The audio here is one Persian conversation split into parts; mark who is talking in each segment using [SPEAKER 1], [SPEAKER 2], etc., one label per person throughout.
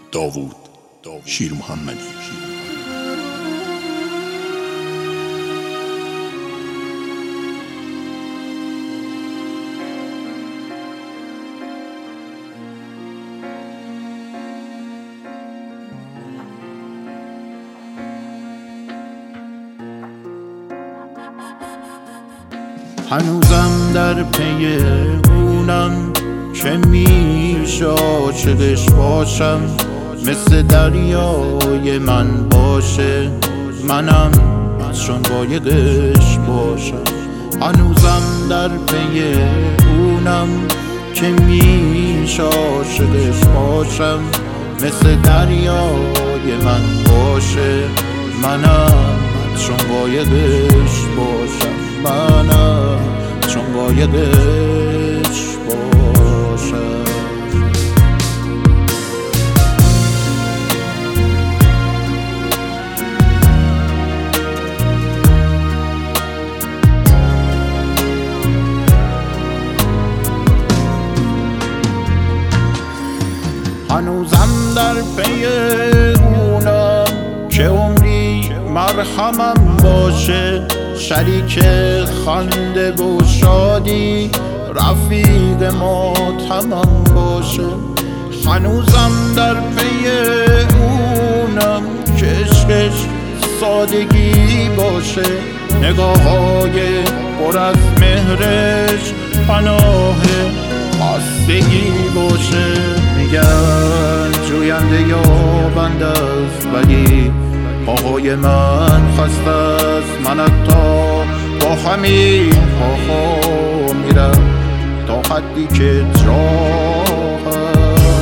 [SPEAKER 1] داوود شیر محمدی.
[SPEAKER 2] هنوزم در پی اونم که میشه عاشقش باشم، مثل دریای من باشه، منم چون بایدش باشم. هنوزم در پی اونم که میشه عاشقش باشم، مثل دریای من باشه، منم چون بایدش باشم، منم چون بایدش باشم. هنوزم در پی اونم که عمری مرهمم باشه، شریک خنده و شادی، رفیق ماتمم باشه. هنوزم در پی اونم که عشقش سادگی باشه، نگاه‌های پر از مهرش پناه خستگی باشه. میگن جوینده یا بنده است، ولی پاهای من خسته است. من حتی با همین پاها میرم تا حدی که راه هست.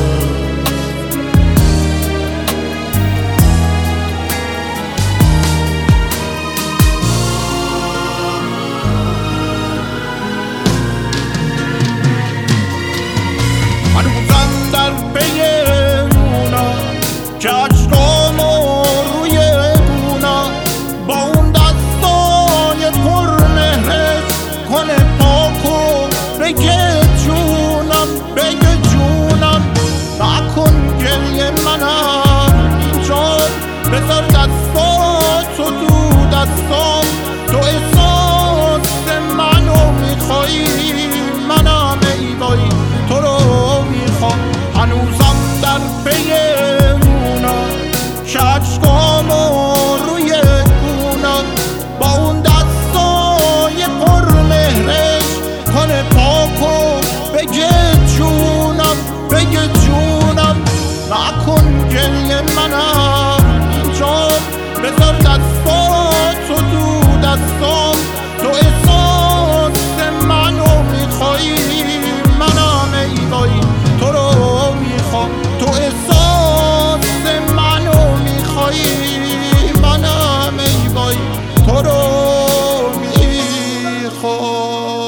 [SPEAKER 2] هنوزم در پی اونا که عشقام روی اونا، با اون دستای پرمهرش کنه پاک و بگه جونم، بگه جونم. نکن گریه منم اینجا، بذار دستاتو تو دستام. تو احساس منو میخوایی، منم ای وای تو رو میخوام. هنوزم در پی اونا که عشقام روی اونا، با اون دستای پرمهرش کنه پاک و بگه جونم، بگه جونم. نکن گریه منم اینجا، بذار دستاتو تو دستام. تو احساس منو میخوایی، منم ای وای تو رو میخوام. تو احساس منو میخوایی، منم ای وای تو رو میخوام.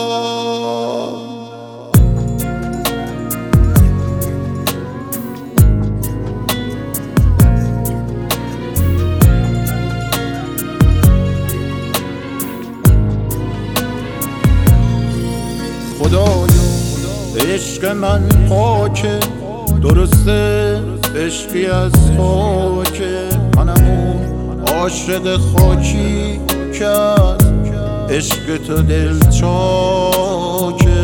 [SPEAKER 2] خدایا عشق من پاکه، درسته عشقی از خاکه. منم اون عاشق خاکی که از عشق تو دل چاکه.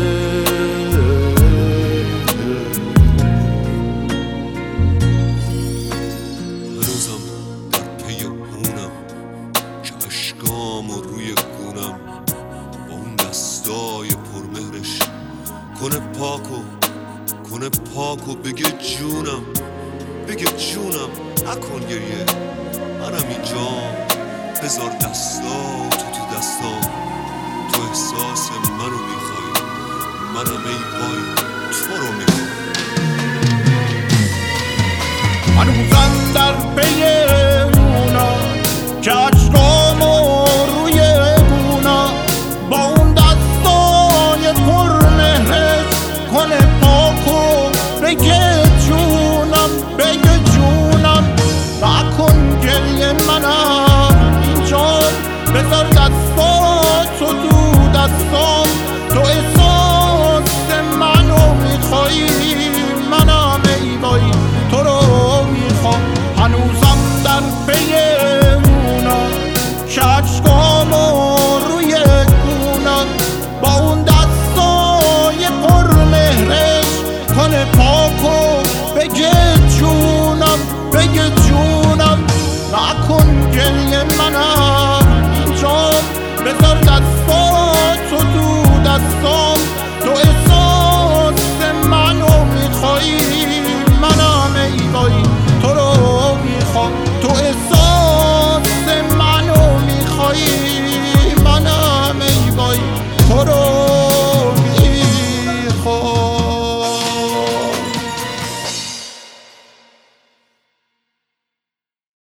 [SPEAKER 3] هنوزم در پی اونم که اشکام و روی گونم، با اون دستای پرمهرش کنه پاک و بگه جونم، بگه جونم. نکن گریه منم اینجا، بذار دستاتو تو دستام. تو احساس منو میخوای، منم ای وای تو رو میخوام.
[SPEAKER 2] هنوزم در پی اونا که عشقام روی اونا، با اون دستای پرمهرش کنه پاک و بگه جونم، بگه جونم. نکن گریه منم اینجا، بذار دستاتو تو دستام. تو احساس منو میخوایی، منم ای وای تو رو گریه منم اینجا، بذار دستاتو تو دستات